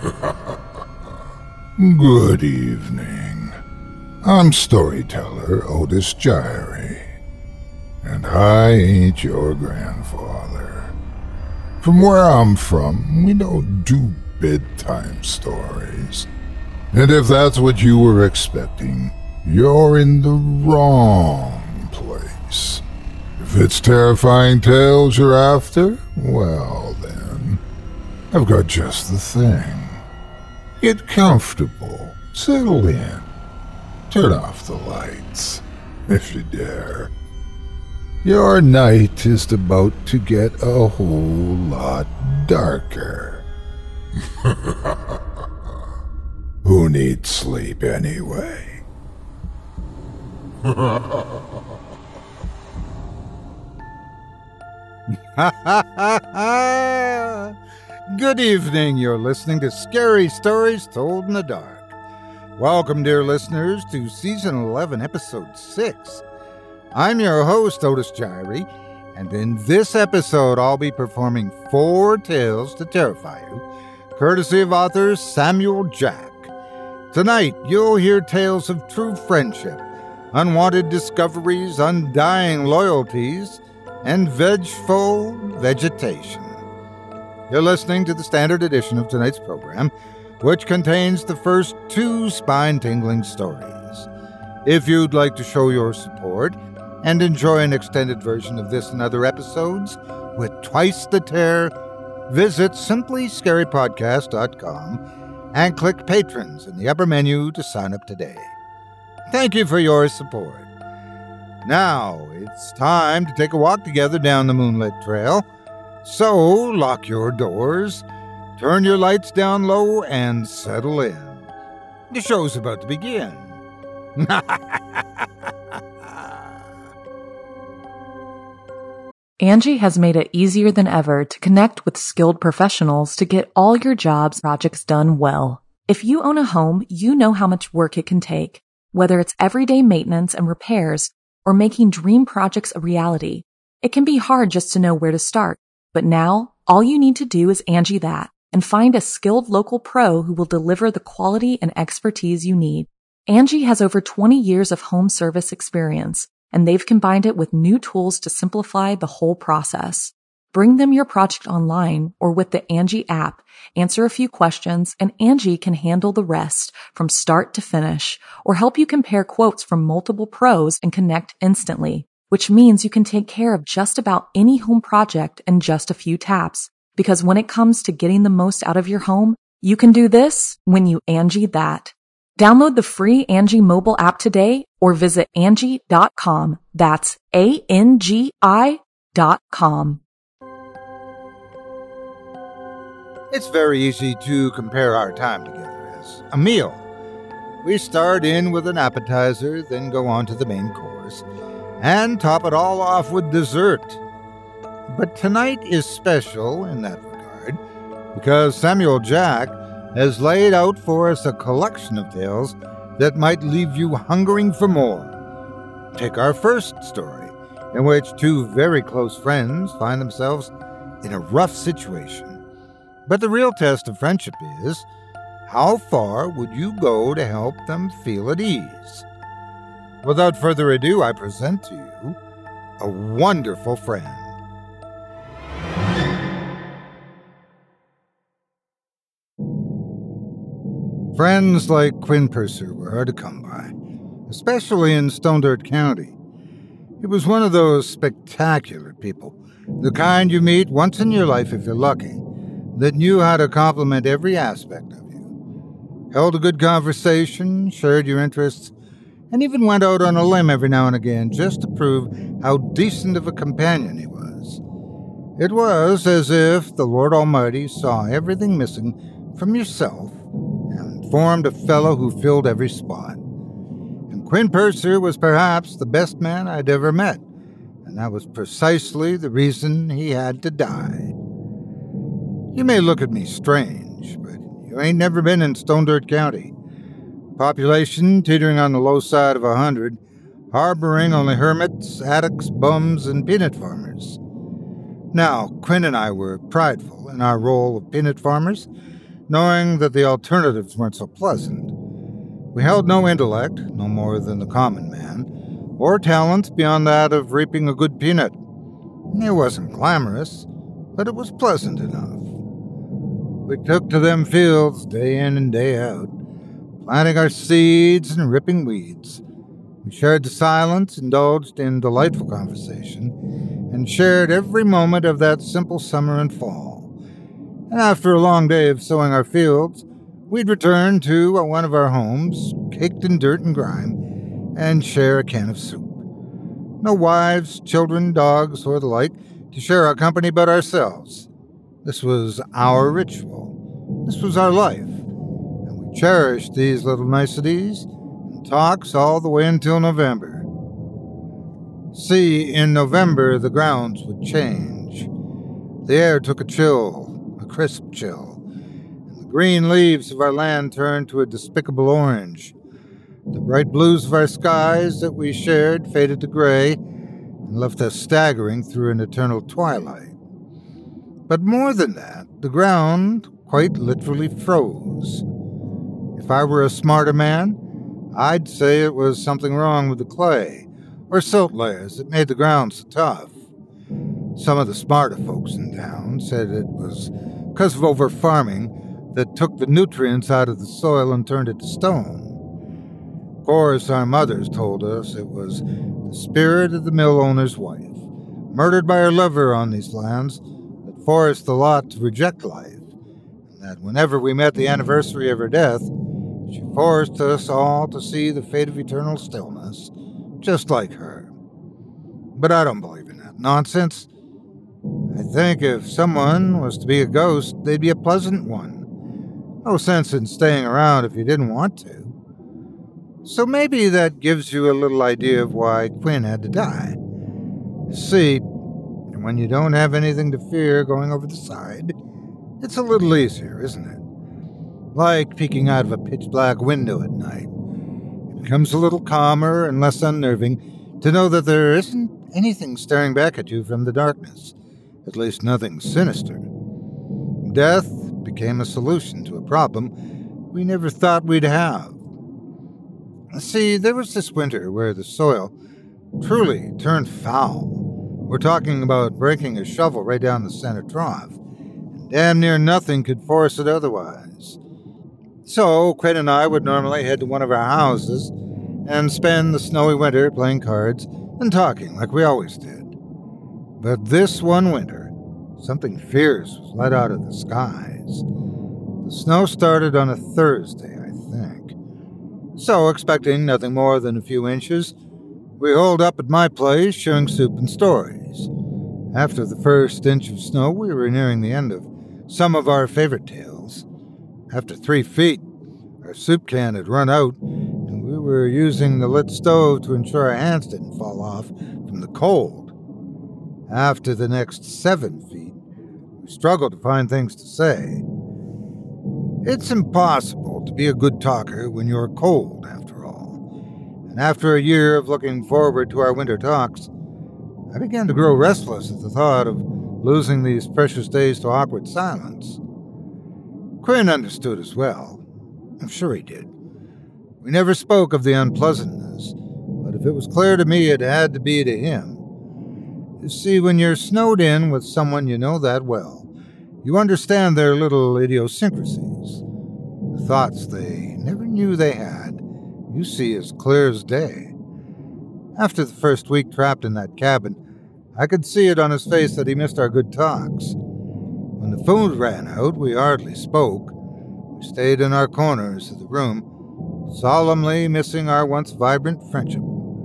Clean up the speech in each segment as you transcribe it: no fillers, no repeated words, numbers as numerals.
Good evening. I'm storyteller Otis Gyrie, and I ain't your grandfather. From where I'm from, we don't do bedtime stories. And if that's what you were expecting, you're in the wrong place. If it's terrifying tales you're after, well then, I've got just the thing. Get comfortable, settle in, turn off the lights, if you dare. Your night is about to get a whole lot darker. Who needs sleep anyway? Good evening, you're listening to Scary Stories Told in the Dark. Welcome, dear listeners, to Season 11, Episode 6. I'm your host, Otis Gyrie, and in this episode I'll be performing 4 tales to terrify you, courtesy of author Samuel Jack. Tonight, you'll hear tales of true friendship, unwanted discoveries, undying loyalties, and vengeful vegetation. You're listening to the standard edition of tonight's program, which contains the first 2 spine-tingling stories. If you'd like to show your support and enjoy an extended version of this and other episodes with twice the terror, visit simplyscarypodcast.com and click Patrons in the upper menu to sign up today. Thank you for your support. Now, it's time to take a walk together down the moonlit trail. So, lock your doors, turn your lights down low, and settle in. The show's about to begin. Angie has made it easier than ever to connect with skilled professionals to get all your jobs projects done well. If you own a home, you know how much work it can take, whether it's everyday maintenance and repairs or making dream projects a reality. It can be hard just to know where to start. But now, all you need to do is Angie that and find a skilled local pro who will deliver the quality and expertise you need. Angie has over 20 years of home service experience, and they've combined it with new tools to simplify the whole process. Bring them your project online or with the Angie app, answer a few questions, and Angie can handle the rest from start to finish or help you compare quotes from multiple pros and connect instantly, which means you can take care of just about any home project in just a few taps. Because when it comes to getting the most out of your home, you can do this when you Angie that. Download the free Angie mobile app today or visit Angie.com. That's ANGI.com. It's very easy to compare our time together as a meal. We start in with an appetizer, then go on to the main course, and top it all off with dessert. But tonight is special in that regard because Samuel Jack has laid out for us a collection of tales that might leave you hungering for more. Take our first story, in which 2 very close friends find themselves in a rough situation. But the real test of friendship is, how far would you go to help them feel at ease? Without further ado, I present to you a wonderful friend. Friends like Quinn Purser were hard to come by, especially in Stone Dirt County. He was one of those spectacular people, the kind you meet once in your life if you're lucky, that knew how to compliment every aspect of you, held a good conversation, shared your interests, and even went out on a limb every now and again just to prove how decent of a companion he was. It was as if the Lord Almighty saw everything missing from yourself and formed a fellow who filled every spot. And Quinn Purser was perhaps the best man I'd ever met, and that was precisely the reason he had to die. You may look at me strange, but you ain't never been in Stone Dirt County. Population teetering on the low side of 100, harboring only hermits, addicts, bums, and peanut farmers. Now, Quinn and I were prideful in our role of peanut farmers, knowing that the alternatives weren't so pleasant. We held no intellect, no more than the common man, or talent beyond that of reaping a good peanut. It wasn't glamorous, but it was pleasant enough. We took to them fields day in and day out, planting our seeds and ripping weeds. We shared the silence, indulged in delightful conversation, and shared every moment of that simple summer and fall. And after a long day of sowing our fields, we'd return to one of our homes, caked in dirt and grime, and share a can of soup. No wives, children, dogs, or the like to share our company but ourselves. This was our ritual. This was our life. And we cherished these little niceties and talks all the way until November. See, in November, the grounds would change. The air took a chill, a crisp chill, and the green leaves of our land turned to a despicable orange. The bright blues of our skies that we shared faded to gray and left us staggering through an eternal twilight. But more than that, the ground quite literally froze. If I were a smarter man, I'd say it was something wrong with the clay or silt layers that made the ground so tough. Some of the smarter folks in town said it was because of over-farming that took the nutrients out of the soil and turned it to stone. Of course, our mothers told us it was the spirit of the mill owner's wife, murdered by her lover on these lands, that forced the lot to reject life, and that whenever we met the anniversary of her death, she forced us all to see the fate of eternal stillness, just like her. But I don't believe in that nonsense. I think if someone was to be a ghost, they'd be a pleasant one. No sense in staying around if you didn't want to. So maybe that gives you a little idea of why Quinn had to die. See, when you don't have anything to fear going over the side, it's a little easier, isn't it? Like peeking out of a pitch-black window at night. It becomes a little calmer and less unnerving to know that there isn't anything staring back at you from the darkness, at least nothing sinister. Death became a solution to a problem we never thought we'd have. See, there was this winter where the soil truly turned foul. We're talking about breaking a shovel right down the center trough, and damn near nothing could force it otherwise. So, Quinn and I would normally head to one of our houses and spend the snowy winter playing cards and talking like we always did. But this one winter, something fierce was let out of the skies. The snow started on a Thursday, I think. So, expecting nothing more than a few inches, we holed up at my place sharing soup and stories. After the first inch of snow, we were nearing the end of some of our favorite tales. After 3 feet, our soup can had run out, and we were using the lit stove to ensure our hands didn't fall off from the cold. After the next 7 feet, we struggled to find things to say. It's impossible to be a good talker when you're cold, after all. And after a year of looking forward to our winter talks, I began to grow restless at the thought of losing these precious days to awkward silence. Quinn understood as well. I'm sure he did. We never spoke of the unpleasantness, but if it was clear to me, it had to be to him. You see, when you're snowed in with someone you know that well, you understand their little idiosyncrasies. The thoughts they never knew they had, you see as clear as day. After the first week trapped in that cabin, I could see it on his face that he missed our good talks. When the food ran out, we hardly spoke. We stayed in our corners of the room, solemnly missing our once vibrant friendship.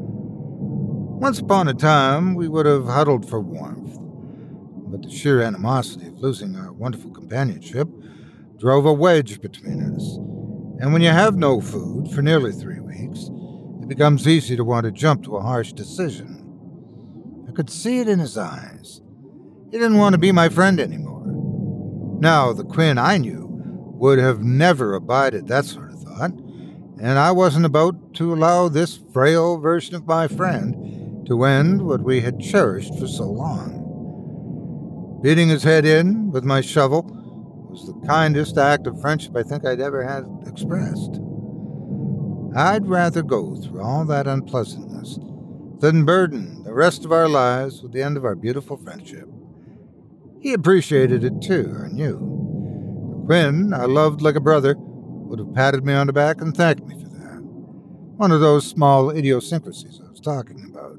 Once upon a time, we would have huddled for warmth, but the sheer animosity of losing our wonderful companionship drove a wedge between us. And when you have no food for nearly 3 weeks, it becomes easy to want to jump to a harsh decision. I could see it in his eyes. He didn't want to be my friend anymore. Now, the Quinn I knew would have never abided that sort of thought, and I wasn't about to allow this frail version of my friend to end what we had cherished for so long. Beating his head in with my shovel, was the kindest act of friendship I think I'd ever had expressed. I'd rather go through all that unpleasantness than burden the rest of our lives with the end of our beautiful friendship. He appreciated it too, I knew. Quinn, I loved like a brother, would have patted me on the back and thanked me for that. One of those small idiosyncrasies I was talking about.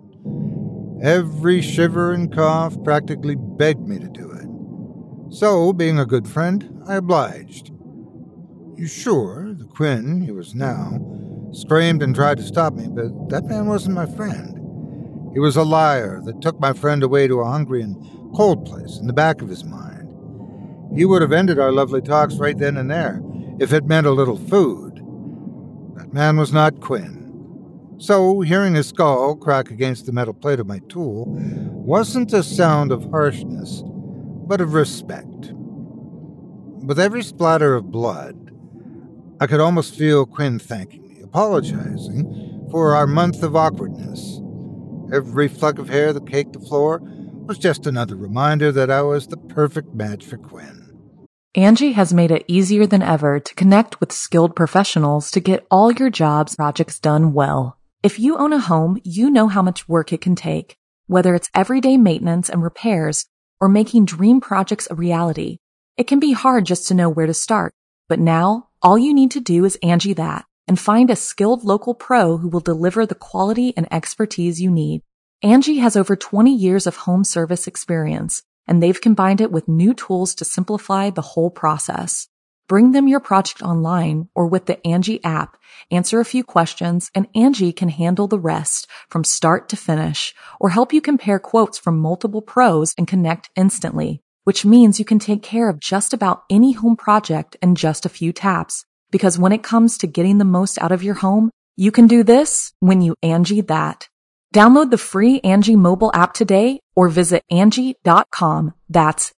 Every shiver and cough practically begged me to do it. So, being a good friend, I obliged. You sure, the Quinn he was now screamed and tried to stop me, but that man wasn't my friend. He was a liar that took my friend away to a hungry and cold place in the back of his mind. He would have ended our lovely talks right then and there, if it meant a little food. That man was not Quinn. So, hearing his skull crack against the metal plate of my tool wasn't a sound of harshness, but of respect. With every splatter of blood, I could almost feel Quinn thanking me, apologizing for our month of awkwardness. Every fleck of hair that caked the floor was just another reminder that I was the perfect match for Quinn. Angie has made it easier than ever to connect with skilled professionals to get all your jobs projects done well. If you own a home, you know how much work it can take, whether it's everyday maintenance and repairs or making dream projects a reality. It can be hard just to know where to start, but now all you need to do is Angie that and find a skilled local pro who will deliver the quality and expertise you need. Angie has over 20 years of home service experience, and they've combined it with new tools to simplify the whole process. Bring them your project online or with the Angie app, answer a few questions, and Angie can handle the rest from start to finish, or help you compare quotes from multiple pros and connect instantly, which means you can take care of just about any home project in just a few taps. Because when it comes to getting the most out of your home, you can do this when you Angie that. Download the free Angie mobile app today or visit Angie.com. That's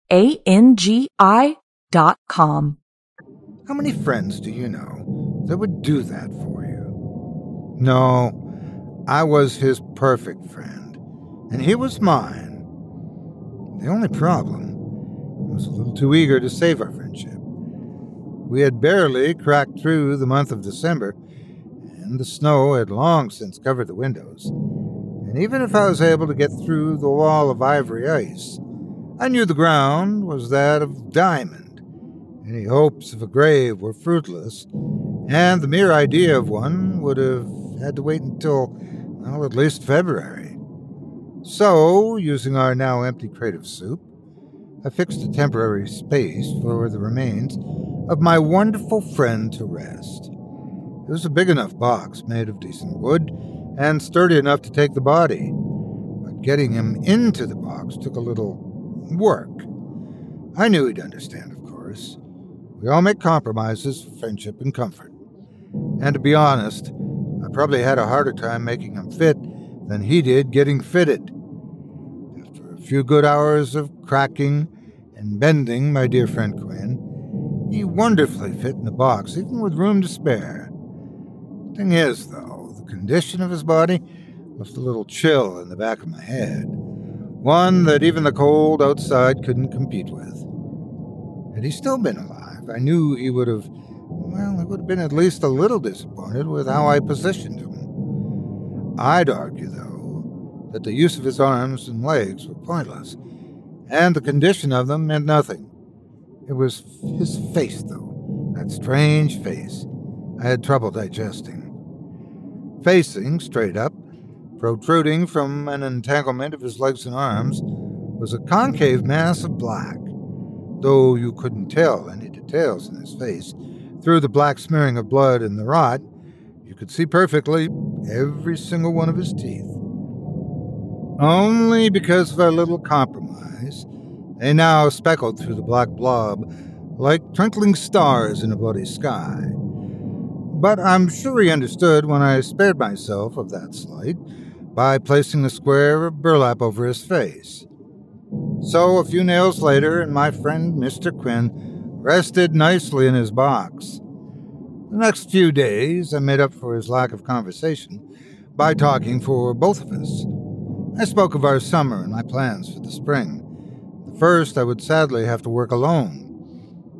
ANGI.com. How many friends do you know that would do that for you? No, I was his perfect friend, and he was mine. The only problem, I was a little too eager to save our friendship. We had barely cracked through the month of December, and the snow had long since covered the windows. And even if I was able to get through the wall of ivory ice, I knew the ground was that of diamond. Any hopes of a grave were fruitless, and the mere idea of one would have had to wait until, well, at least February. So, using our now empty crate of soup, I fixed a temporary space for the remains of my wonderful friend to rest. It was a big enough box made of decent wood and sturdy enough to take the body, but getting him into the box took a little work. I knew he'd understand, of course. We all make compromises for friendship and comfort. And to be honest, I probably had a harder time making him fit than he did getting fitted. After a few good hours of cracking and bending my dear friend Quinn, he wonderfully fit in the box, even with room to spare. Thing is, though, the condition of his body left a little chill in the back of my head, one that even the cold outside couldn't compete with. Had he still been alive, I knew he would have been at least a little disappointed with how I positioned him. I'd argue, though, that the use of his arms and legs were pointless, and the condition of them meant nothing. It was his face, though, that strange face I had trouble digesting. Facing straight up, protruding from an entanglement of his legs and arms, was a concave mass of black, though you couldn't tell any details in his face. Through the black smearing of blood and the rot, you could see perfectly every single one of his teeth. Only because of our little compromise, they now speckled through the black blob like twinkling stars in a bloody sky. But I'm sure he understood when I spared myself of that slight by placing a square of burlap over his face. So a few nails later, and my friend Mr. Quinn rested nicely in his box. The next few days, I made up for his lack of conversation by talking for both of us. I spoke of our summer and my plans for the spring. At first, I would sadly have to work alone.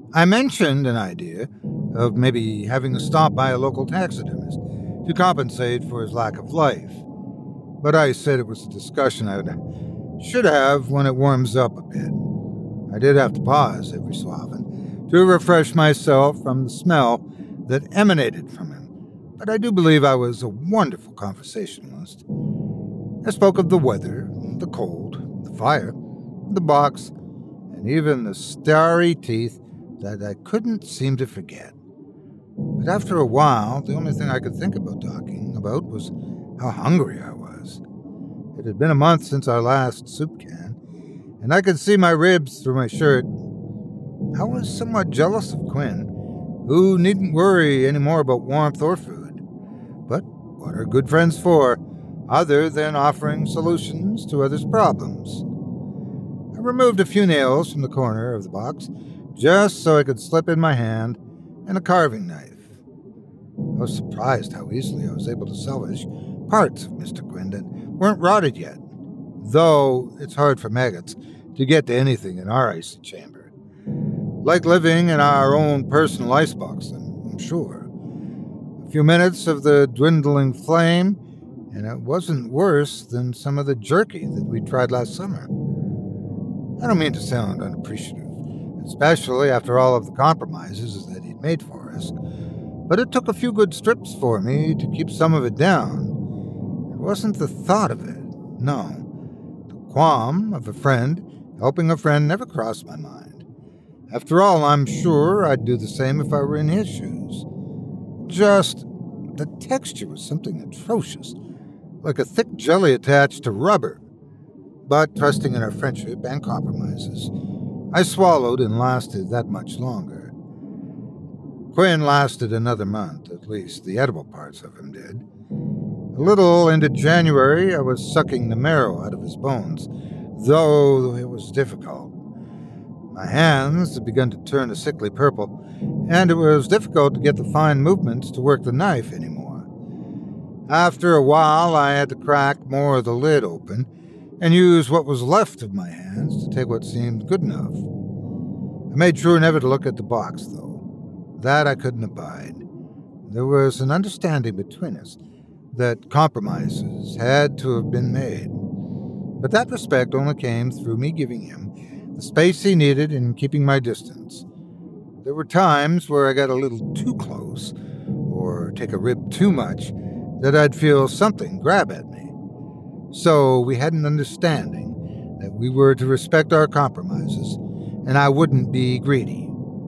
I mentioned an idea of maybe having to stop by a local taxidermist to compensate for his lack of life, but I said it was a discussion I should have when it warms up a bit. I did have to pause every so often to refresh myself from the smell that emanated from him, but I do believe I was a wonderful conversationalist. I spoke of the weather, the cold, the fire, the box, and even the starry teeth that I couldn't seem to forget. But after a while, the only thing I could think about talking about was how hungry I was. It had been a month since our last soup can, and I could see my ribs through my shirt. I was somewhat jealous of Quinn, who needn't worry any more about warmth or food. But what are good friends for, other than offering solutions to others' problems? I removed a few nails from the corner of the box, just so I could slip in my hand and a carving knife. I was surprised how easily I was able to salvage parts of Mr. Quinn that weren't rotted yet, though it's hard for maggots to get to anything in our icy chamber. Like living in our own personal icebox, I'm sure. A few minutes of the dwindling flame, and it wasn't worse than some of the jerky that we tried last summer. I don't mean to sound unappreciative, especially after all of the compromises that he'd made for us, but it took a few good strips for me to keep some of it down. It wasn't the thought of it, no. The qualm of a friend helping a friend never crossed my mind. After all, I'm sure I'd do the same if I were in his shoes. Just the texture was something atrocious, like a thick jelly attached to rubber. But trusting in our friendship and compromises, I swallowed and lasted that much longer. Quinn lasted another month, at least the edible parts of him did. A little into January, I was sucking the marrow out of his bones, though it was difficult. My hands had begun to turn a sickly purple, and it was difficult to get the fine movements to work the knife anymore. After a while, I had to crack more of the lid open and use what was left of my hands to take what seemed good enough. I made sure never to look at the box, though. That I couldn't abide. There was an understanding between us that compromises had to have been made. But that respect only came through me giving him the space he needed and keeping my distance. There were times where I got a little too close, or take a rib too much, that I'd feel something grab at me. So we had an understanding that we were to respect our compromises, and I wouldn't be greedy.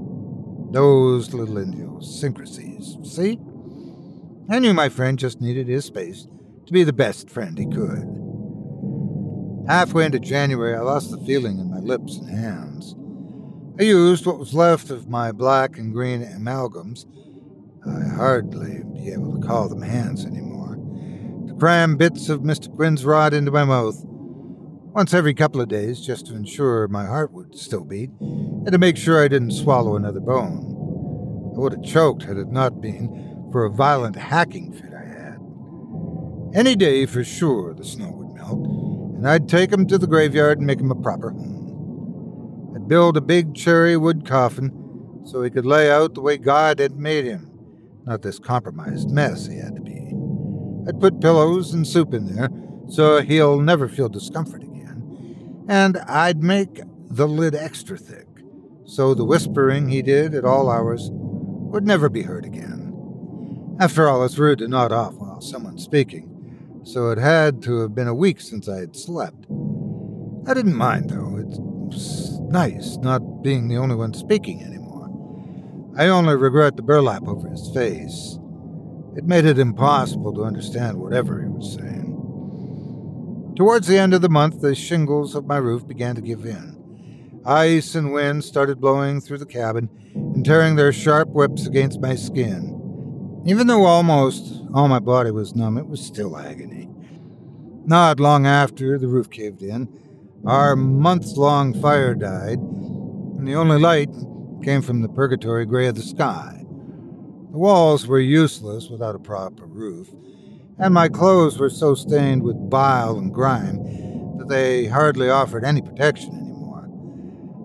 Those little idiosyncrasies, see? I knew my friend just needed his space to be the best friend he could. Halfway into January, I lost the feeling in my lips and hands. I used what was left of my black and green amalgams, I hardly be able to call them hands anymore, to cram bits of Mr. Quinn's rod into my mouth, once every couple of days, just to ensure my heart would still beat, and to make sure I didn't swallow another bone. I would have choked had it not been for a violent hacking fit I had. Any day, for sure, the snow would melt, and I'd take him to the graveyard and make him a proper home. I'd build a big cherry wood coffin so he could lay out the way God had made him, not this compromised mess he had to be. I'd put pillows and soup in there so he'll never feel discomfort again, and I'd make the lid extra thick so the whispering he did at all hours would never be heard again. After all, it's rude to nod off while someone's speaking, so it had to have been a week since I had slept. I didn't mind, though. It was nice not being the only one speaking anymore. I only regret the burlap over his face. It made it impossible to understand whatever he was saying. Towards the end of the month, the shingles of my roof began to give in. Ice and wind started blowing through the cabin and tearing their sharp whips against my skin. Even though almost all my body was numb, it was still agony. Not long after the roof caved in, our months-long fire died, and the only light came from the purgatory gray of the sky. The walls were useless without a proper roof, and my clothes were so stained with bile and grime that they hardly offered any protection anymore.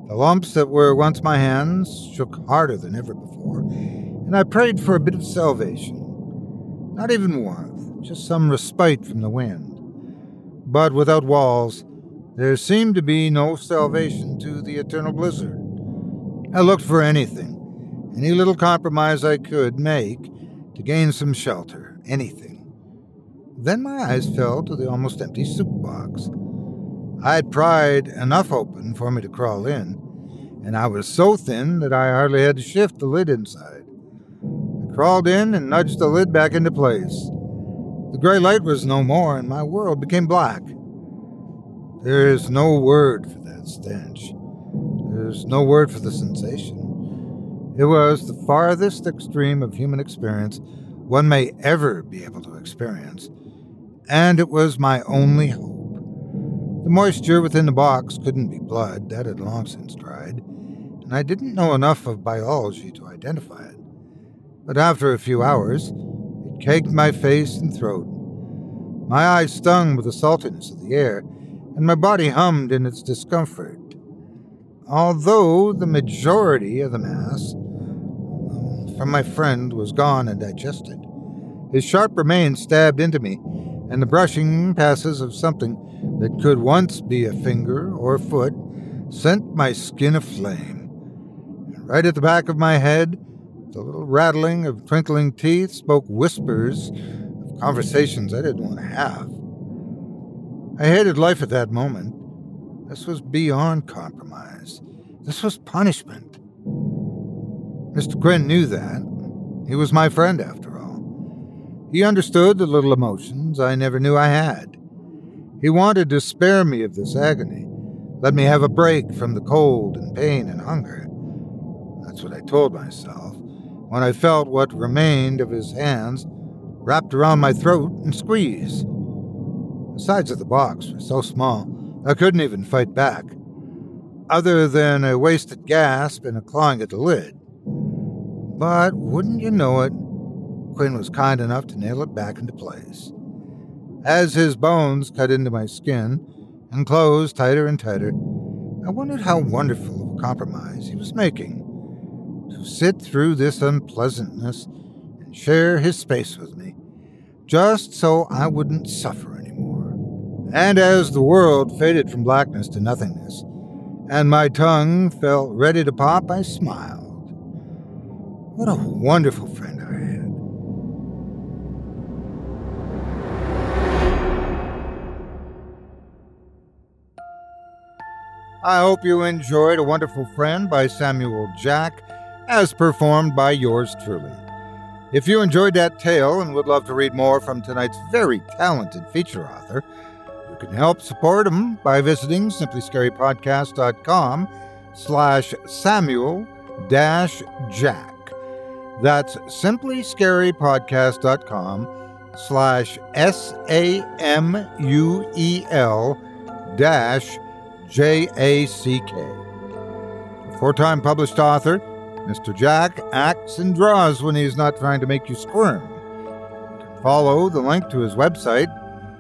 The lumps that were once my hands shook harder than ever before, and I prayed for a bit of salvation. Not even warmth, just some respite from the wind. But without walls, there seemed to be no salvation to the eternal blizzard. I looked for anything, any little compromise I could make to gain some shelter, anything. Then my eyes fell to the almost empty soup box. I had pried enough open for me to crawl in, and I was so thin that I hardly had to shift the lid inside. I crawled in and nudged the lid back into place. The gray light was no more, and my world became black. There is no word for that stench. There's no word for the sensation. It was the farthest extreme of human experience one may ever be able to experience, and it was my only hope. The moisture within the box couldn't be blood, that had long since dried, and I didn't know enough of biology to identify it. But after a few hours, it caked my face and throat. My eyes stung with the saltiness of the air, and my body hummed in its discomfort. Although the majority of the mass from my friend was gone and digested, his sharp remains stabbed into me, and the brushing passes of something that could once be a finger or foot sent my skin aflame. And right at the back of my head, the little rattling of twinkling teeth spoke whispers of conversations I didn't want to have. I hated life at that moment. This was beyond compromise. This was punishment. Mr. Quinn knew that. He was my friend, after all. He understood the little emotions I never knew I had. He wanted to spare me of this agony, let me have a break from the cold and pain and hunger. That's what I told myself when I felt what remained of his hands wrapped around my throat and squeeze. The sides of the box were so small, I couldn't even fight back, other than a wasted gasp and a clawing at the lid. But wouldn't you know it, Quinn was kind enough to nail it back into place. As his bones cut into my skin and closed tighter and tighter, I wondered how wonderful of a compromise he was making. To sit through this unpleasantness and share his space with me, just so I wouldn't suffer anymore. And as the world faded from blackness to nothingness, and my tongue felt ready to pop, I smiled. What a wonderful friend I had. I hope you enjoyed A Wonderful Friend by Samuel Jack, as performed by yours truly. If you enjoyed that tale and would love to read more from tonight's very talented feature author, you can help support him by visiting simplyscarypodcast.com/Samuel-Jack. That's simplyscarypodcast.com/SAMUEL-JACK. A four-time published author, Mr. Jack acts and draws when he's not trying to make you squirm. You can follow the link to his website,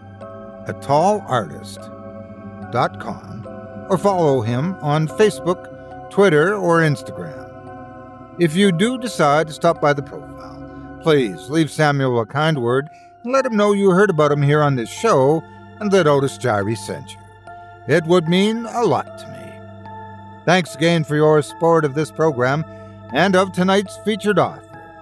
atalartist.com, or follow him on Facebook, Twitter, or Instagram. If you do decide to stop by the profile, please leave Samuel a kind word and let him know you heard about him here on this show and that Otis Jiry sent you. It would mean a lot to me. Thanks again for your support of this program and of tonight's featured author.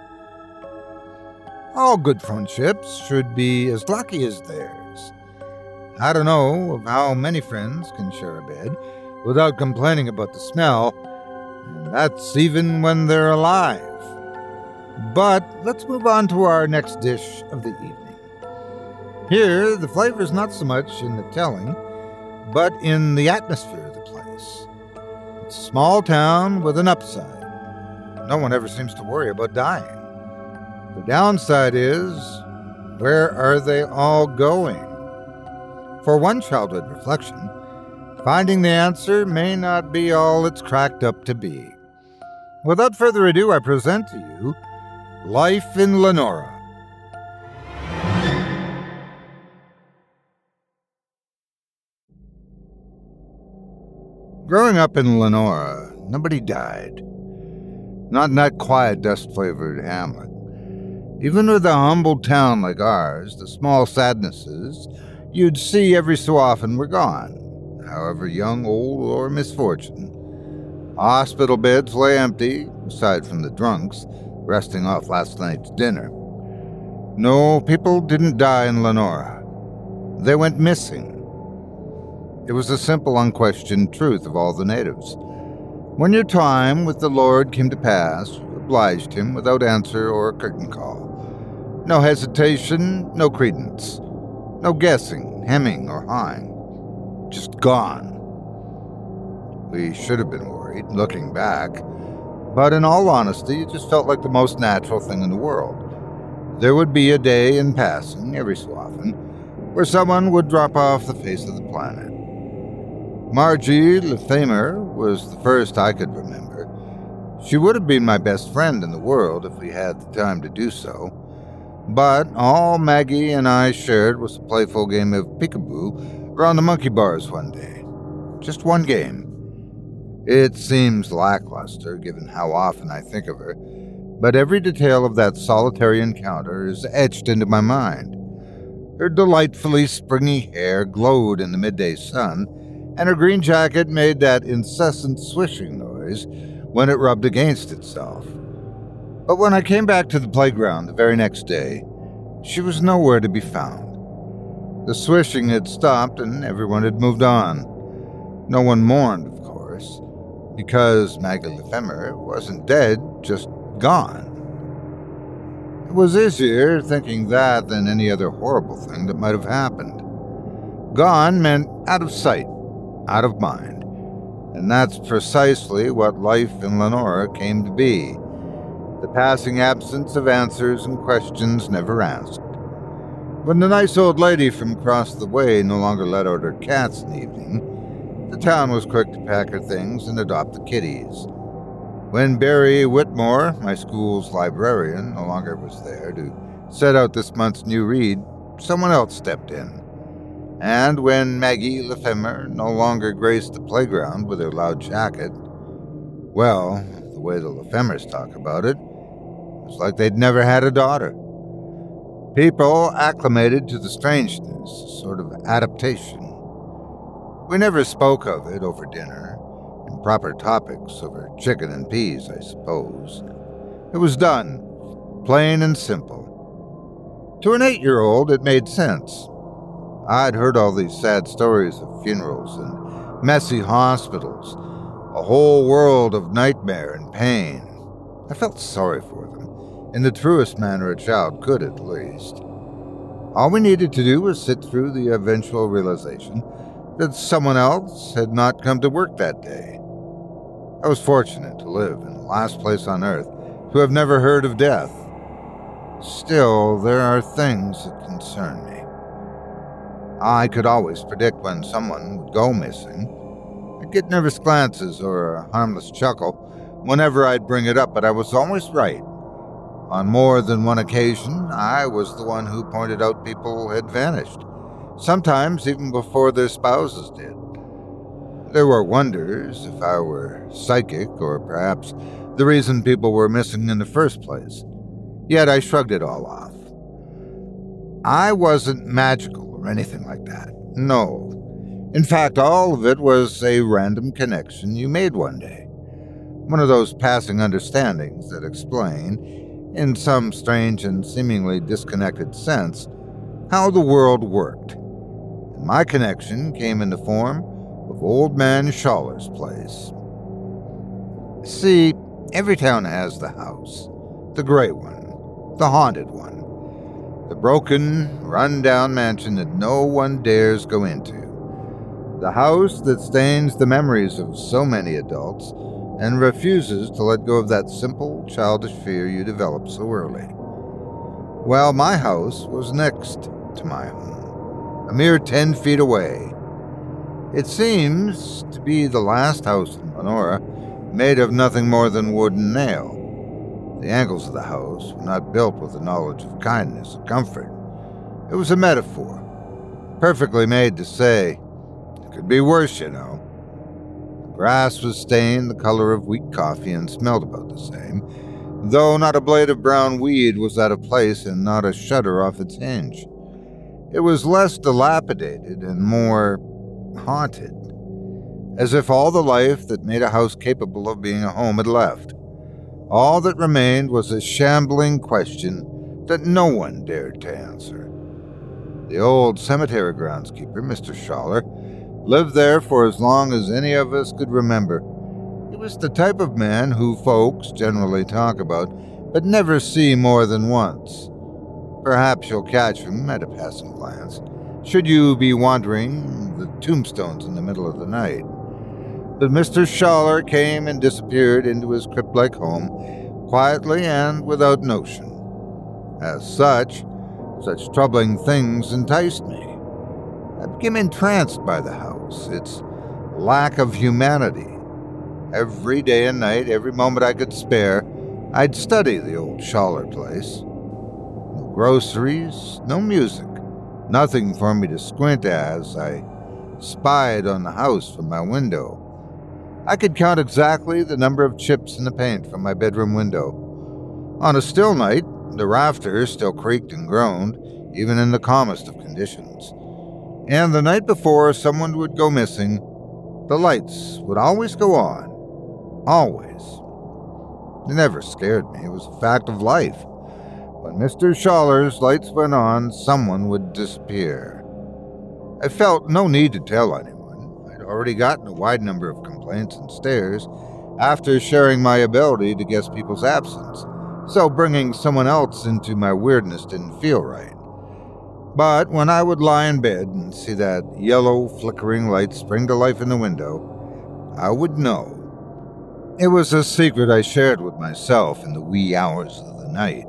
All good friendships should be as lucky as theirs. I don't know of how many friends can share a bed without complaining about the smell, and that's even when they're alive. But let's move on to our next dish of the evening. Here, the flavor is not so much in the telling, but in the atmosphere of the place. It's a small town with an upside. No one ever seems to worry about dying. The downside is, where are they all going? For one childhood reflection, finding the answer may not be all it's cracked up to be. Without further ado, I present to you Life in Lenora. Growing up in Lenora, nobody died. Not in that quiet, dust-flavored hamlet. Even with a humble town like ours, the small sadnesses you'd see every so often were gone, however young, old, or misfortune. Hospital beds lay empty, aside from the drunks, resting off last night's dinner. No, people didn't die in Lenora. They went missing. It was the simple, unquestioned truth of all the natives. When your time with the Lord came to pass, you obliged him without answer or curtain call. No hesitation, no credence. No guessing, hemming, or hawing. Just gone. We should have been worried, looking back, but in all honesty, it just felt like the most natural thing in the world. There would be a day in passing, every so often, where someone would drop off the face of the planet. Margie Lefemer was the first I could remember. She would have been my best friend in the world if we had the time to do so. But all Maggie and I shared was a playful game of peekaboo around the monkey bars one day. Just one game. It seems lackluster, given how often I think of her, but every detail of that solitary encounter is etched into my mind. Her delightfully springy hair glowed in the midday sun, and her green jacket made that incessant swishing noise when it rubbed against itself. But when I came back to the playground the very next day, she was nowhere to be found. The swishing had stopped and everyone had moved on. No one mourned, of course, because Maggie Lefemer wasn't dead, just gone. It was easier thinking that than any other horrible thing that might have happened. Gone meant out of sight, out of mind, and that's precisely what life in Lenora came to be. The passing absence of answers and questions never asked. When the nice old lady from across the way no longer let out her cats in the evening, the town was quick to pack her things and adopt the kitties. When Barry Whitmore, my school's librarian, no longer was there to set out this month's new read, someone else stepped in. And when Maggie Lefemer no longer graced the playground with her loud jacket, well, the way the Lefemers talk about it, was like they'd never had a daughter. People acclimated to the strangeness, a sort of adaptation. We never spoke of it over dinner, in proper topics over chicken and peas, I suppose. It was done, plain and simple. To an 8-year-old, it made sense. I'd heard all these sad stories of funerals and messy hospitals, a whole world of nightmare and pain. I felt sorry for them, in the truest manner a child could at least. All we needed to do was sit through the eventual realization that someone else had not come to work that day. I was fortunate to live in the last place on earth to have never heard of death. Still, there are things that concern me. I could always predict when someone would go missing. I'd get nervous glances or a harmless chuckle whenever I'd bring it up, but I was always right. On more than one occasion, I was the one who pointed out people had vanished, sometimes even before their spouses did. There were wonders if I were psychic or perhaps the reason people were missing in the first place. Yet I shrugged it all off. I wasn't magical or anything like that. No. In fact, all of it was a random connection you made one day. One of those passing understandings that explain, in some strange and seemingly disconnected sense, how the world worked. And my connection came in the form of Old Man Schaller's place. See, every town has the house. The gray one. The haunted one. The broken, run-down mansion that no one dares go into. The house that stains the memories of so many adults and refuses to let go of that simple, childish fear you develop so early. Well, my house was next to my home, a mere 10 feet away. It seems to be the last house in Lenora made of nothing more than wood and nail. The angles of the house were not built with the knowledge of kindness and comfort. It was a metaphor, perfectly made to say, it could be worse, you know. Grass was stained the color of weak coffee and smelled about the same, though not a blade of brown weed was out of place and not a shutter off its hinge. It was less dilapidated and more haunted, as if all the life that made a house capable of being a home had left. All that remained was a shambling question that no one dared to answer. The old cemetery groundskeeper, Mr. Schaller, lived there for as long as any of us could remember. He was the type of man who folks generally talk about, but never see more than once. Perhaps you'll catch him at a passing glance, should you be wandering the tombstones in the middle of the night. But Mr. Schaller came and disappeared into his crypt-like home, quietly and without notion. As such troubling things enticed me. I became entranced by the house, its lack of humanity. Every day and night, every moment I could spare, I'd study the old Schaller place. No groceries, no music, nothing for me to squint as I spied on the house from my window. I could count exactly the number of chips in the paint from my bedroom window. On a still night, the rafters still creaked and groaned, even in the calmest of conditions. And the night before someone would go missing, the lights would always go on. Always. It never scared me. It was a fact of life. When Mr. Schaller's lights went on, someone would disappear. I felt no need to tell anyone. I'd already gotten a wide number of complaints and stares after sharing my ability to guess people's absence, so bringing someone else into my weirdness didn't feel right. But when I would lie in bed and see that yellow, flickering light spring to life in the window, I would know. It was a secret I shared with myself in the wee hours of the night.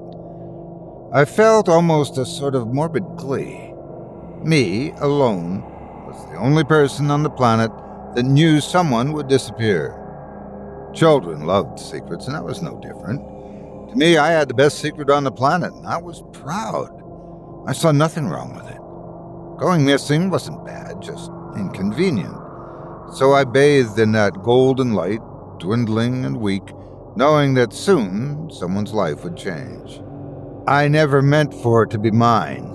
I felt almost a sort of morbid glee. Me, alone, was the only person on the planet that knew someone would disappear. Children loved secrets, and I was no different. To me, I had the best secret on the planet, and I was proud. I saw nothing wrong with it. Going missing wasn't bad, just inconvenient. So I bathed in that golden light, dwindling and weak, knowing that soon someone's life would change. I never meant for it to be mine.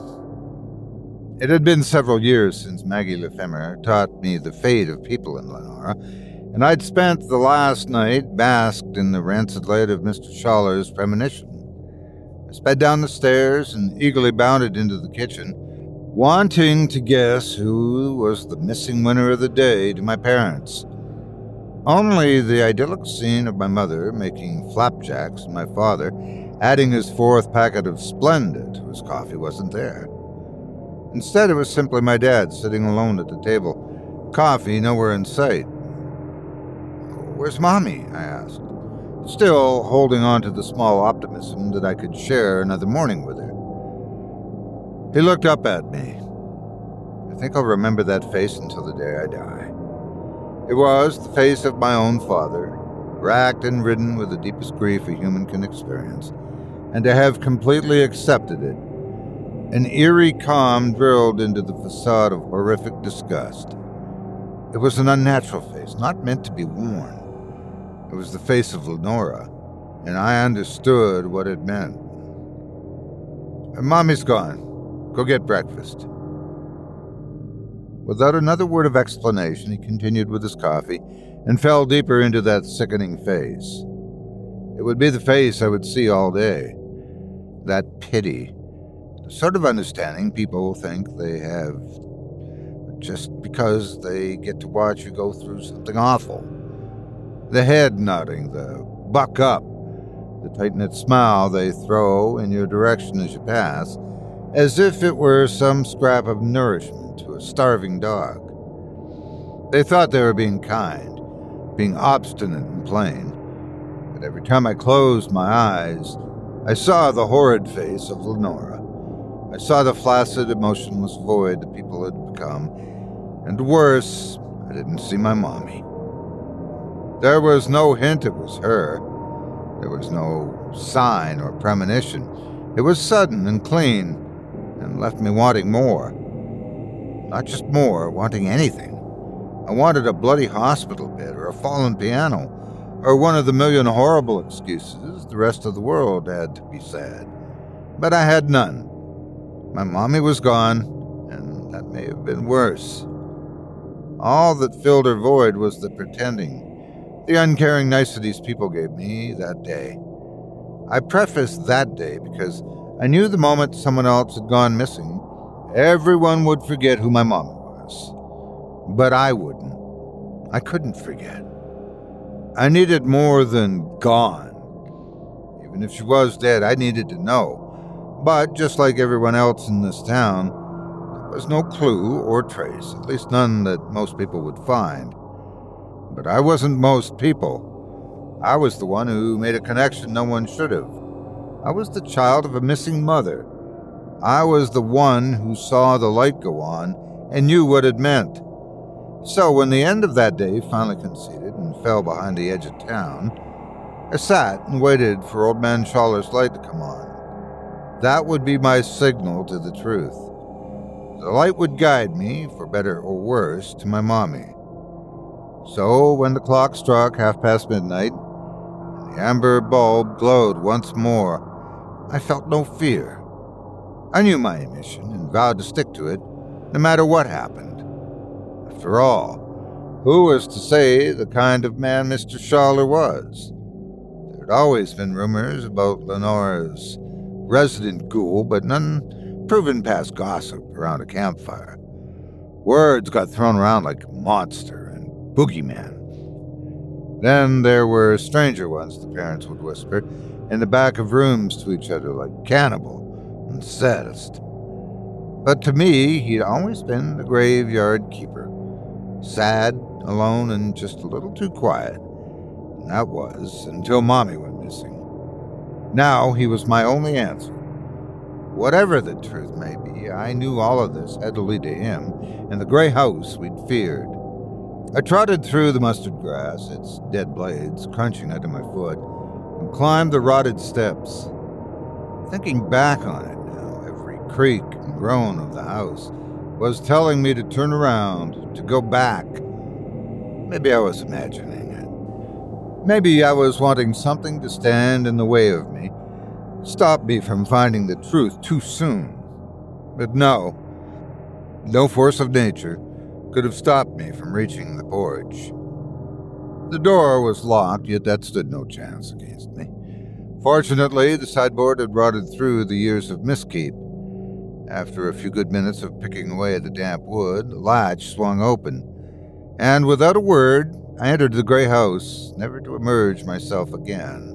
It had been several years since Maggie Lefemer taught me the fate of people in Lenora, and I'd spent the last night basked in the rancid light of Mr. Schaller's premonition. I sped down the stairs and eagerly bounded into the kitchen, wanting to guess who was the missing winner of the day to my parents. Only the idyllic scene of my mother making flapjacks and my father adding his fourth packet of Splenda to his coffee wasn't there. Instead, it was simply my dad sitting alone at the table, coffee nowhere in sight. "Where's Mommy?" I asked, still holding on to the small optimism that I could share another morning with her. He looked up at me. I think I'll remember that face until the day I die. It was the face of my own father, racked and ridden with the deepest grief a human can experience, and to have completely accepted it. An eerie calm drilled into the facade of horrific disgust. It was an unnatural face, not meant to be worn. It was the face of Lenora, and I understood what it meant. "Mommy's gone. Go get breakfast." Without another word of explanation, he continued with his coffee and fell deeper into that sickening face. It would be the face I would see all day. That pity, the sort of understanding people think they have just because they get to watch you go through something awful. The head nodding, the buck up, the tight-knit smile they throw in your direction as you pass, as if it were some scrap of nourishment to a starving dog. They thought they were being kind, being obstinate and plain, but every time I closed my eyes, I saw the horrid face of Lenora. I saw the flaccid, emotionless void that people had become, and worse, I didn't see my mommy. There was no hint it was her. There was no sign or premonition. It was sudden and clean, and left me wanting more. Not just more, wanting anything. I I wanted a bloody hospital bed or a fallen piano, or one of the million horrible excuses the rest of the world had to be sad. But I had none. My mommy was gone, and that may have been worse. All that filled her void was the pretending, the uncaring niceties people gave me that day. I prefaced that day because I knew the moment someone else had gone missing, everyone would forget who my mama was. But I wouldn't. I couldn't forget. I needed more than gone. Even if she was dead, I needed to know. But just like everyone else in this town, there was no clue or trace, at least none that most people would find. But I wasn't most people. I was the one who made a connection no one should have. I was the child of a missing mother. I was the one who saw the light go on and knew what it meant. So when the end of that day finally conceded and fell behind the edge of town, I sat and waited for Old Man Schaller light to come on. That would be my signal to the truth. The light would guide me, for better or worse, to my mommy. So when the clock struck midnight, and the amber bulb glowed once more, I felt no fear. I knew my mission and vowed to stick to it, no matter what happened. After all, who was to say the kind of man Mr. Schaller was? There had always been rumors about Lenore's resident ghoul, but none proven past gossip around a campfire. Words got thrown around like monster and boogeyman. Then there were stranger ones, the parents would whisper, in the back of rooms to each other like cannibal and sadist. But to me, he'd always been the graveyard keeper. Sad, alone, and just a little too quiet. And that was until Mommy went missing. Now he was my only answer. Whatever the truth may be, I knew all of this had to lead to him and the gray house we'd feared. I trotted through the mustard grass, its dead blades crunching under my foot, and climbed the rotted steps. Thinking back on it now, every creak and groan of the house was telling me to turn around, to go back. Maybe I was imagining it. Maybe I was wanting something to stand in the way of me, stop me from finding the truth too soon. But no force of nature could have stopped me from reaching the porch. The door was locked, yet that stood no chance against me. Fortunately, the sideboard had rotted through the years of miskeep. After a few good minutes of picking away at the damp wood, the latch swung open, and without a word, I entered the gray house, never to emerge myself again.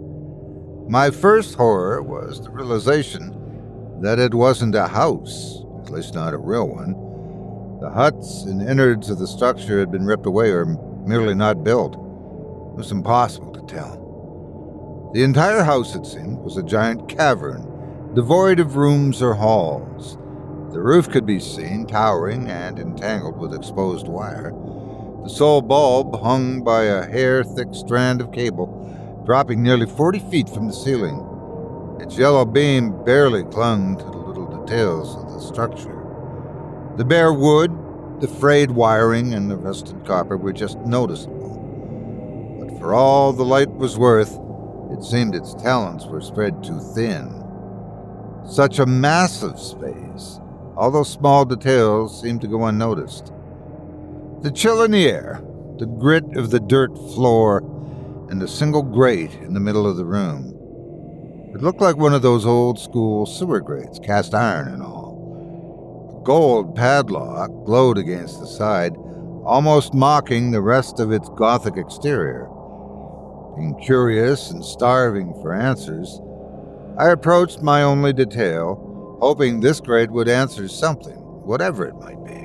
My first horror was the realization that it wasn't a house, at least not a real one. The huts and innards of the structure had been ripped away or merely not built. It was impossible to tell. The entire house, it seemed, was a giant cavern, devoid of rooms or halls. The roof could be seen, towering and entangled with exposed wire. The sole bulb hung by a hair-thick strand of cable, dropping nearly 40 feet from the ceiling. Its yellow beam barely clung to the little details of the structure. The bare wood, the frayed wiring, and the rusted copper were just noticeable. But for all the light was worth, it seemed its talons were spread too thin. Such a massive space, all those small details seemed to go unnoticed. The chill in the air, the grit of the dirt floor, and a single grate in the middle of the room. It looked like one of those old-school sewer grates, cast iron and all. A gold padlock glowed against the side, almost mocking the rest of its Gothic exterior. Being curious and starving for answers, I approached my only detail, hoping this grate would answer something, whatever it might be.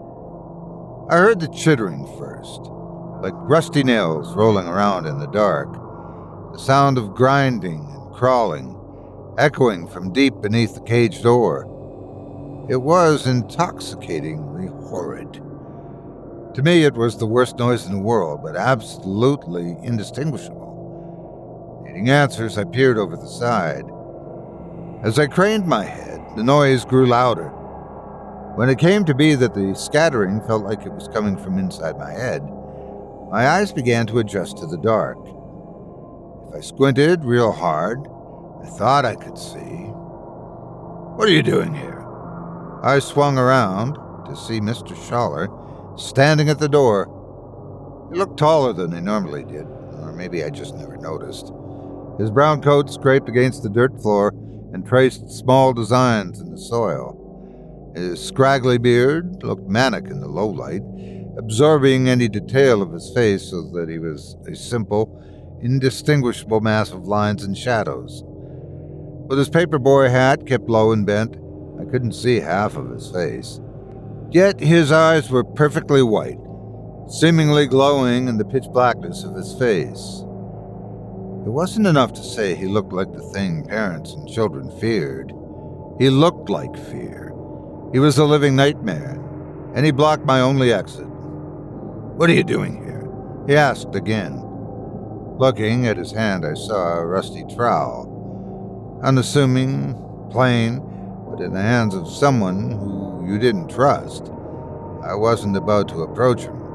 I heard the chittering first, like rusty nails rolling around in the dark, the sound of grinding and crawling, echoing from deep beneath the cage door. It was intoxicatingly horrid. To me, it was the worst noise in the world, but absolutely indistinguishable. Needing answers, I peered over the side. As I craned my head, the noise grew louder. When it came to be that the scattering felt like it was coming from inside my head, my eyes began to adjust to the dark. If I squinted real hard, I thought I could see. "What are you doing here?" I swung around to see Mr. Schaller standing at the door. He looked taller than he normally did, or maybe I just never noticed. His brown coat scraped against the dirt floor and traced small designs in the soil. His scraggly beard looked manic in the low light, absorbing any detail of his face so that he was a simple, indistinguishable mass of lines and shadows. With his paperboy hat kept low and bent, I couldn't see half of his face. Yet his eyes were perfectly white, seemingly glowing in the pitch blackness of his face. It wasn't enough to say he looked like the thing parents and children feared. He looked like fear. He was a living nightmare, and he blocked my only exit. "What are you doing here?" he asked again. Looking at his hand, I saw a rusty trowel. Unassuming, plain, but in the hands of someone who you didn't trust. I wasn't about to approach him.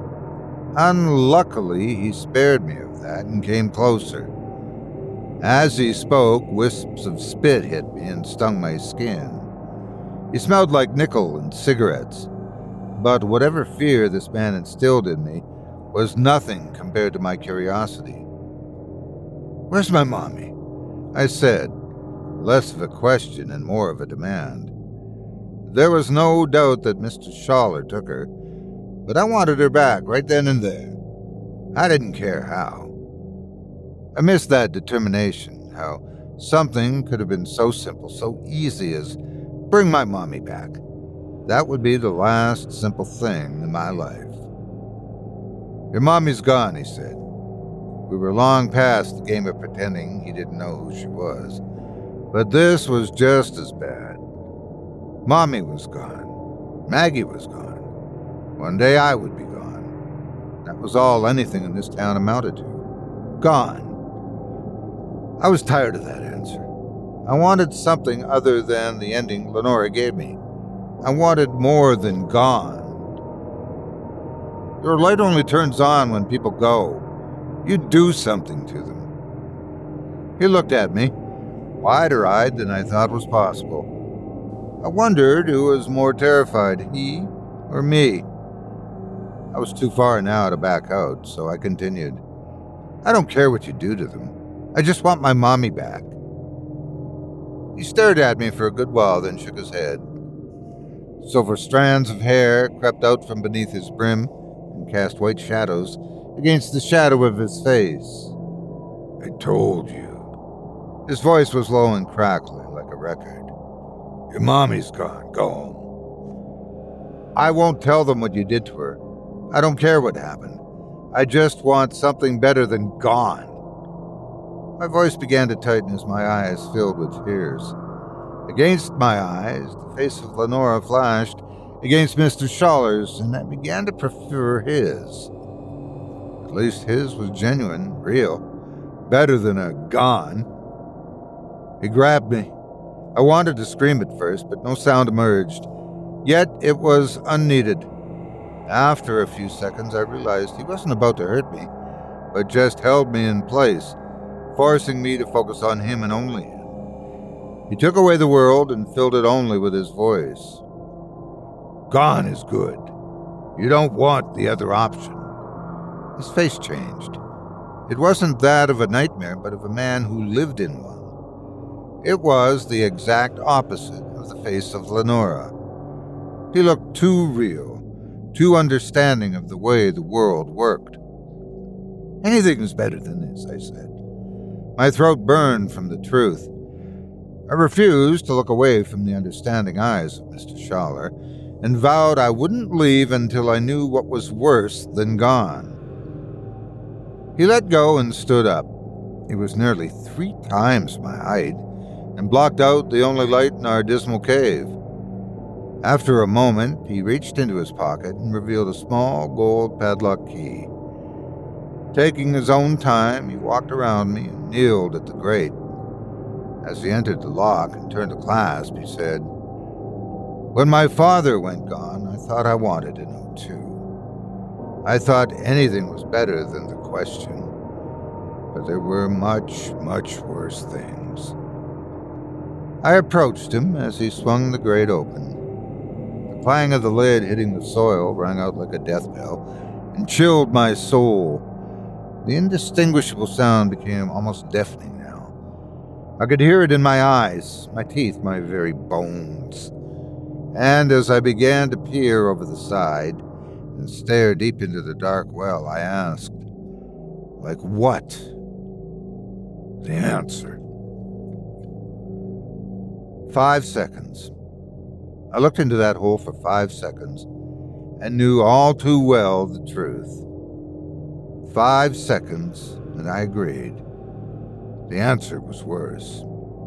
Unluckily, he spared me of that and came closer. As he spoke, wisps of spit hit me and stung my skin. He smelled like nickel and cigarettes, but whatever fear this man instilled in me was nothing compared to my curiosity. "Where's my mommy?" I said, less of a question and more of a demand. There was no doubt that Mr. Schaller took her, but I wanted her back right then and there. I didn't care how. I missed that determination, how something could have been so simple, so easy as bring my mommy back. That would be the last simple thing in my life. "Your mommy's gone," he said. We were long past the game of pretending he didn't know who she was, but this was just as bad. Mommy was gone. Maggie was gone. One day I would be gone. That was all anything in this town amounted to. Gone. I was tired of that answer. I wanted something other than the ending Lenora gave me. I wanted more than gone. Your light only turns on when people go. You do something to them. He looked at me, wider-eyed than I thought was possible. I wondered who was more terrified, he or me. I was too far now to back out, so I continued. "I don't care what you do to them. I just want my mommy back." He stared at me for a good while, then shook his head. Silver strands of hair crept out from beneath his brim and cast white shadows against the shadow of his face. "I told you." His voice was low and crackly, like a record. "Your mommy's gone. Go home." "I won't tell them what you did to her. I don't care what happened. I just want something better than gone." My voice began to tighten as my eyes filled with tears. Against my eyes, the face of Lenora flashed against Mr. Schaller's, and I began to prefer his. At least his was genuine, real, better than a gone. He grabbed me. I wanted to scream at first, but no sound emerged. Yet it was unneeded. After a few seconds, I realized he wasn't about to hurt me, but just held me in place, forcing me to focus on him and only him. He took away the world and filled it only with his voice. "Gone is good. You don't want the other option." His face changed. It wasn't that of a nightmare, but of a man who lived in one. It was the exact opposite of the face of Lenora. He looked too real, too understanding of the way the world worked. "Anything's better than this," I said. My throat burned from the truth. I refused to look away from the understanding eyes of Mr. Schaller and vowed I wouldn't leave until I knew what was worse than gone. He let go and stood up. He was nearly 3 times my height and blocked out the only light in our dismal cave. After a moment, he reached into his pocket and revealed a small gold padlock key. Taking his own time, he walked around me and kneeled at the grate. As he entered the lock and turned the clasp, he said, When my father went gone, I thought I wanted to know too. I thought anything was better than the question, but there were much, much worse things. I approached him as he swung the grate open. The clang of the lid hitting the soil rang out like a death bell and chilled my soul. The indistinguishable sound became almost deafening now. I could hear it in my eyes, my teeth, my very bones. And as I began to peer over the side and stare deep into the dark well, I asked, like what? The answer. 5 seconds. I looked into that hole for 5 seconds and knew all too well the truth. 5 seconds, and I agreed. The answer was worse.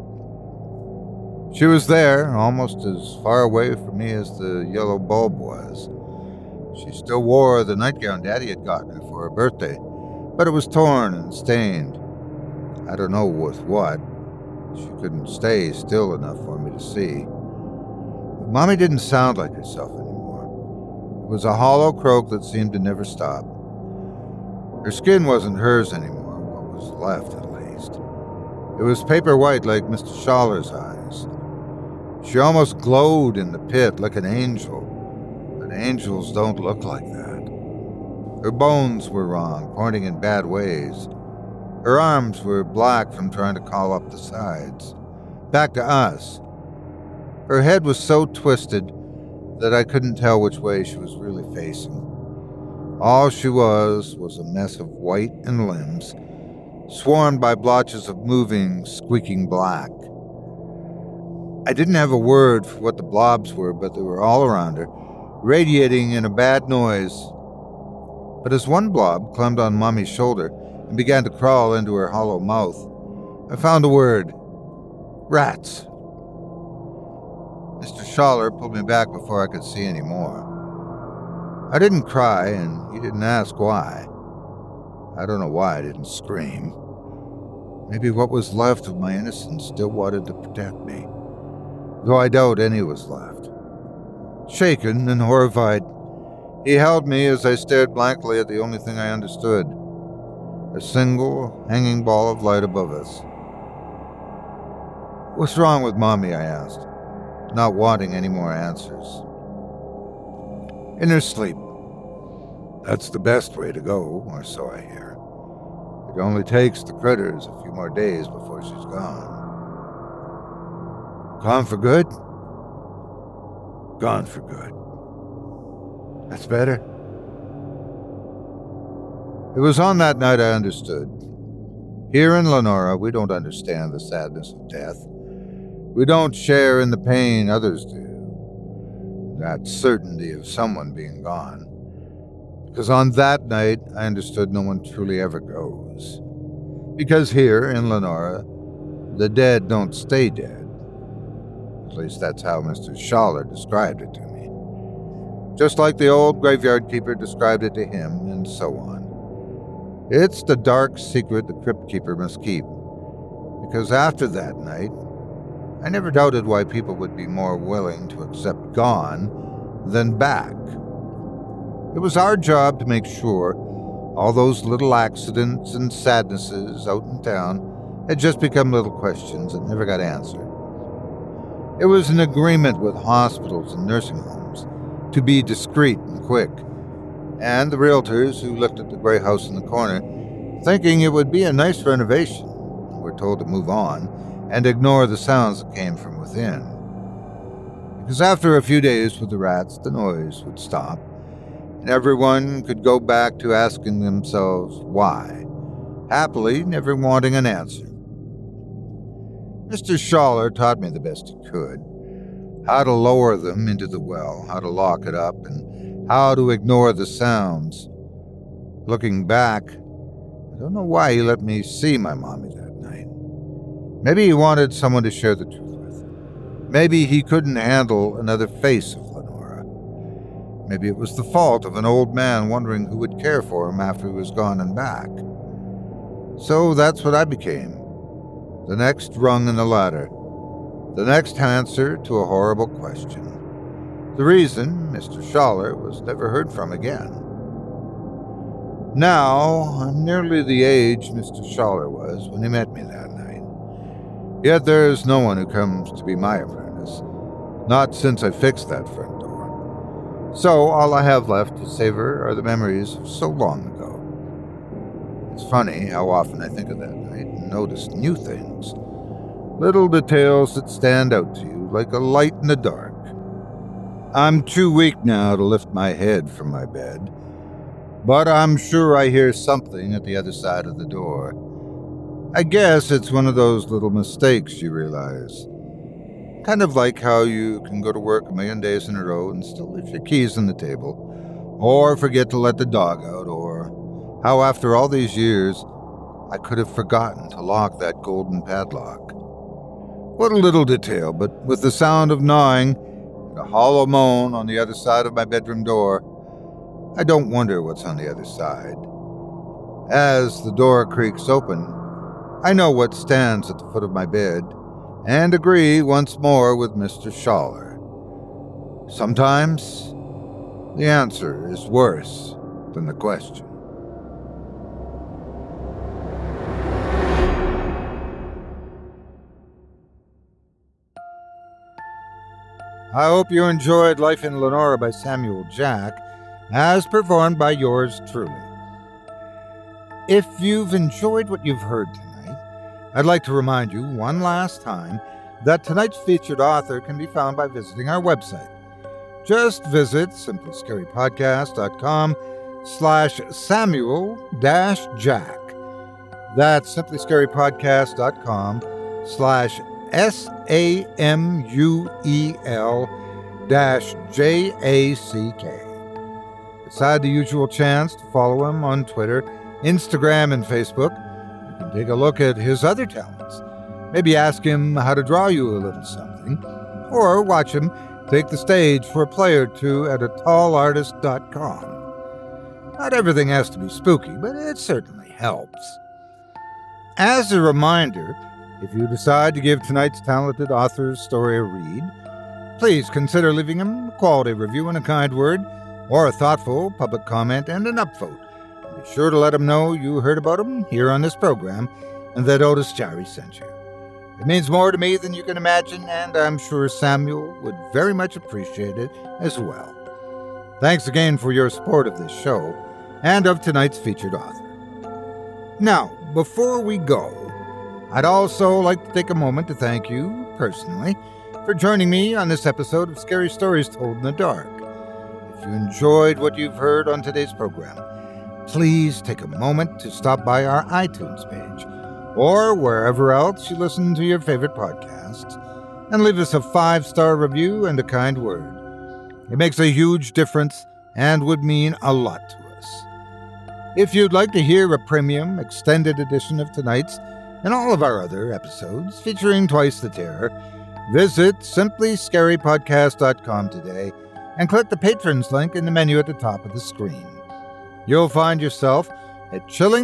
She was there, almost as far away from me as the yellow bulb was. She still wore the nightgown Daddy had gotten her for her birthday, but it was torn and stained. I don't know with what. She couldn't stay still enough for me to see. But Mommy didn't sound like herself anymore. It was a hollow croak that seemed to never stop. Her skin wasn't hers anymore, what was left at least. It was paper white like Mr. Schaller's eyes. She almost glowed in the pit like an angel, but angels don't look like that. Her bones were wrong, pointing in bad ways. Her arms were black from trying to call up the sides, back to us. Her head was so twisted that I couldn't tell which way she was really facing. All she was a mess of white and limbs, swarmed by blotches of moving, squeaking black. I didn't have a word for what the blobs were, but they were all around her, radiating in a bad noise. But as one blob climbed on Mommy's shoulder and began to crawl into her hollow mouth, I found a word. Rats. Mr. Schaller pulled me back before I could see any more. I didn't cry, and he didn't ask why. I don't know why I didn't scream. Maybe what was left of my innocence still wanted to protect me, though I doubt any was left. Shaken and horrified, he held me as I stared blankly at the only thing I understood, a single hanging ball of light above us. What's wrong with Mommy? I asked, not wanting any more answers. In her sleep. That's the best way to go, or so I hear. It only takes the critters a few more days before she's gone. Gone for good? Gone for good. That's better. It was on that night I understood. Here in Lenora, we don't understand the sadness of death. We don't share in the pain others do. That certainty of someone being gone. Because on that night, I understood no one truly ever goes. Because here in Lenora, the dead don't stay dead. At least that's how Mr. Schaller described it to me. Just like the old graveyard keeper described it to him, and so on. It's the dark secret the crypt keeper must keep. Because after that night, I never doubted why people would be more willing to accept gone than back. It was our job to make sure all those little accidents and sadnesses out in town had just become little questions that never got answered. It was an agreement with hospitals and nursing homes to be discreet and quick, and the realtors who looked at the gray house in the corner, thinking it would be a nice renovation, were told to move on and ignore the sounds that came from within. Because after a few days with the rats, the noise would stop, and everyone could go back to asking themselves why, happily never wanting an answer. Mr. Schaller taught me the best he could, how to lower them into the well, how to lock it up, and how to ignore the sounds. Looking back, I don't know why he let me see my mommy that night. Maybe he wanted someone to share the truth with. Maybe he couldn't handle another face of Lenora. Maybe it was the fault of an old man wondering who would care for him after he was gone and back. So that's what I became. The next rung in the ladder. The next answer to a horrible question. The reason Mr. Schaller was never heard from again. Now, I'm nearly the age Mr. Schaller was when he met me that night. Yet there's no one who comes to be my apprentice, not since I fixed that front door. So all I have left to savor are the memories of so long ago. It's funny how often I think of that night and notice new things, little details that stand out to you like a light in the dark. I'm too weak now to lift my head from my bed, but I'm sure I hear something at the other side of the door. I guess it's one of those little mistakes you realize. Kind of like how you can go to work a million days in a row and still leave your keys on the table, or forget to let the dog out, or how after all these years, I could have forgotten to lock that golden padlock. What a little detail, but with the sound of gnawing and a hollow moan on the other side of my bedroom door, I don't wonder what's on the other side. As the door creaks open, I know what stands at the foot of my bed, and agree once more with Mr. Schaller. Sometimes, the answer is worse than the question. I hope you enjoyed Life in Lenora by Samuel Jack, as performed by yours truly. If you've enjoyed what you've heard tonight, I'd like to remind you one last time that tonight's featured author can be found by visiting our website. Just visit simplyscarypodcast.com/Samuel-Jack. That's simplyscarypodcast.com/SAMUEL-JACK. Beside the usual chance to follow him on Twitter, Instagram, and Facebook, you can take a look at his other talents. Maybe ask him how to draw you a little something, or watch him take the stage for a play or two at atalartist.com. Not everything has to be spooky, but it certainly helps. As a reminder, if you decide to give tonight's talented author's story a read, please consider leaving him a quality review and a kind word, or a thoughtful public comment and an upvote. And be sure to let him know you heard about him here on this program and that Otis Jiry sent you. It means more to me than you can imagine, and I'm sure Samuel would very much appreciate it as well. Thanks again for your support of this show and of tonight's featured author. Now, before we go, I'd also like to take a moment to thank you, personally, for joining me on this episode of Scary Stories Told in the Dark. If you enjoyed what you've heard on today's program, please take a moment to stop by our iTunes page, or wherever else you listen to your favorite podcasts, and leave us a 5-star review and a kind word. It makes a huge difference and would mean a lot to us. If you'd like to hear a premium, extended edition of tonight's and all of our other episodes featuring Twice the Terror, visit simplyscarypodcast.com today and click the Patrons link in the menu at the top of the screen. You'll find yourself at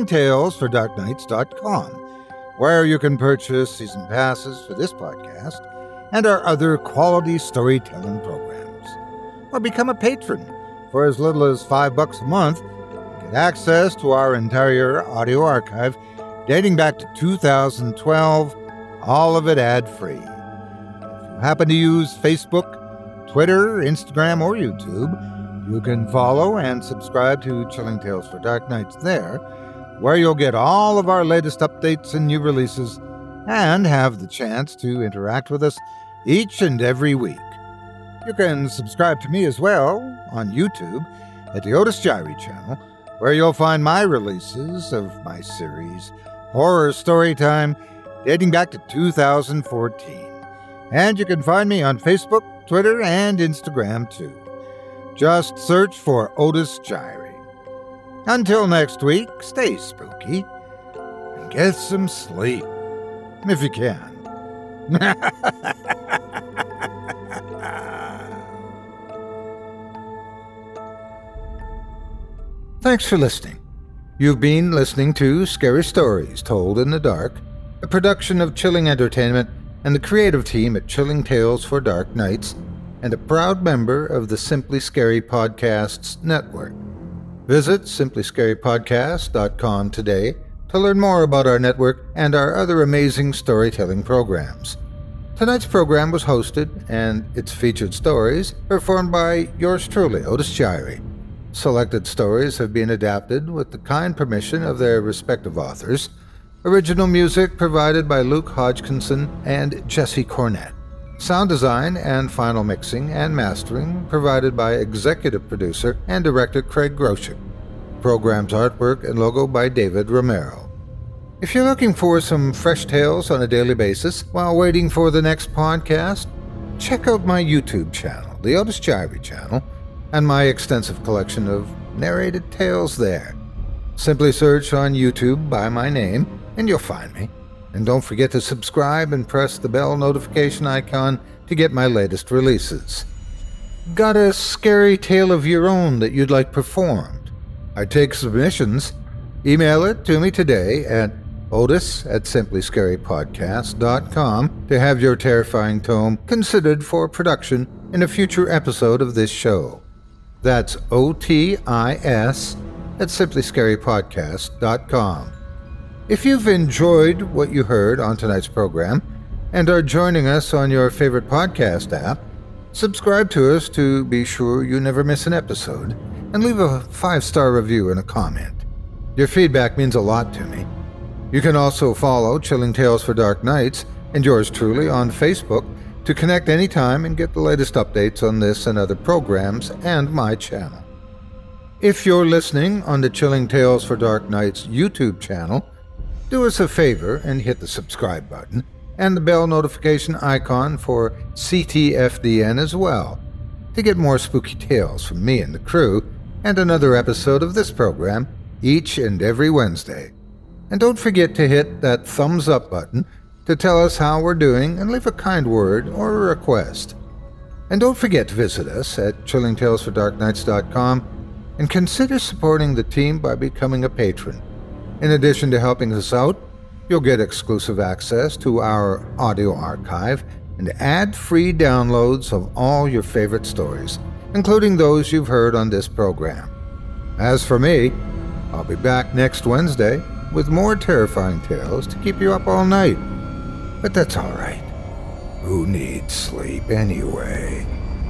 chillingtalesfordarknights.com, where you can purchase season passes for this podcast and our other quality storytelling programs. Or become a patron for as little as $5 a month and get access to our entire audio archive dating back to 2012, all of it ad-free. If you happen to use Facebook, Twitter, Instagram, or YouTube, you can follow and subscribe to Chilling Tales for Dark Nights there, where you'll get all of our latest updates and new releases, and have the chance to interact with us each and every week. You can subscribe to me as well on YouTube at the Otis Jiry channel, where you'll find my releases of my series, Horror Storytime, dating back to 2014. And you can find me on Facebook, Twitter, and Instagram too. Just search for Otis Jiry. Until next week, stay spooky and get some sleep, if you can. Thanks for listening. You've been listening to Scary Stories Told in the Dark, a production of Chilling Entertainment and the creative team at Chilling Tales for Dark Nights, and a proud member of the Simply Scary Podcasts network. Visit simplyscarypodcast.com today to learn more about our network and our other amazing storytelling programs. Tonight's program was hosted, and its featured stories performed by yours truly, Otis Jiry. Selected stories have been adapted with the kind permission of their respective authors. Original music provided by Luke Hodgkinson and Jesse Cornett. Sound design and final mixing and mastering provided by executive producer and director Craig Groshek. Program's artwork and logo by David Romero. If you're looking for some fresh tales on a daily basis while waiting for the next podcast, check out my YouTube channel, the Otis Jiry channel, and my extensive collection of narrated tales there. Simply search on YouTube by my name, and you'll find me. And don't forget to subscribe and press the bell notification icon to get my latest releases. Got a scary tale of your own that you'd like performed? I take submissions. Email it to me today at otis@simplyscarypodcast.com to have your terrifying tome considered for production in a future episode of this show. That's OTIS@simplyscarypodcast.com. If you've enjoyed what you heard on tonight's program and are joining us on your favorite podcast app, subscribe to us to be sure you never miss an episode, and leave a 5-star review and a comment. Your feedback means a lot to me. You can also follow Chilling Tales for Dark Nights and yours truly on Facebook to connect anytime and get the latest updates on this and other programs and my channel. If you're listening on the Chilling Tales for Dark Nights YouTube channel, do us a favor and hit the subscribe button and the bell notification icon for CTFDN as well to get more spooky tales from me and the crew and another episode of this program each and every Wednesday. And don't forget to hit that thumbs up button to tell us how we're doing and leave a kind word or a request. And don't forget to visit us at chillingtalesfordarknights.com and consider supporting the team by becoming a patron. In addition to helping us out, you'll get exclusive access to our audio archive and ad-free downloads of all your favorite stories, including those you've heard on this program. As for me, I'll be back next Wednesday with more terrifying tales to keep you up all night. But that's all right. Who needs sleep anyway?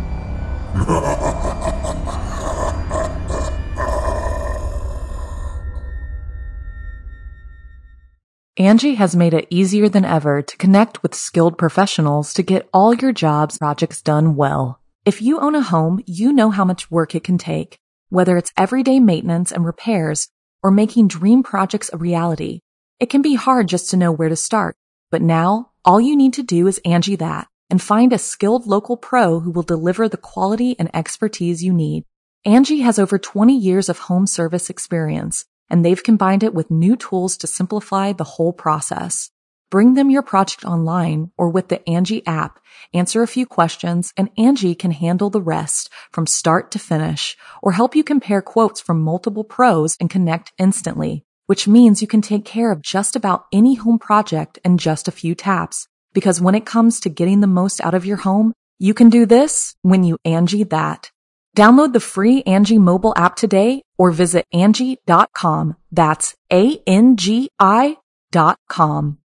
Angie has made it easier than ever to connect with skilled professionals to get all your jobs projects done well. If you own a home, you know how much work it can take, whether it's everyday maintenance and repairs or making dream projects a reality. It can be hard just to know where to start, but now all you need to do is Angie that and find a skilled local pro who will deliver the quality and expertise you need. Angie has over 20 years of home service experience, and they've combined it with new tools to simplify the whole process. Bring them your project online or with the Angie app, answer a few questions, and Angie can handle the rest from start to finish or help you compare quotes from multiple pros and connect instantly, which means you can take care of just about any home project in just a few taps. Because when it comes to getting the most out of your home, you can do this when you Angie that. Download the free Angie mobile app today or visit Angie.com. That's ANGI.com.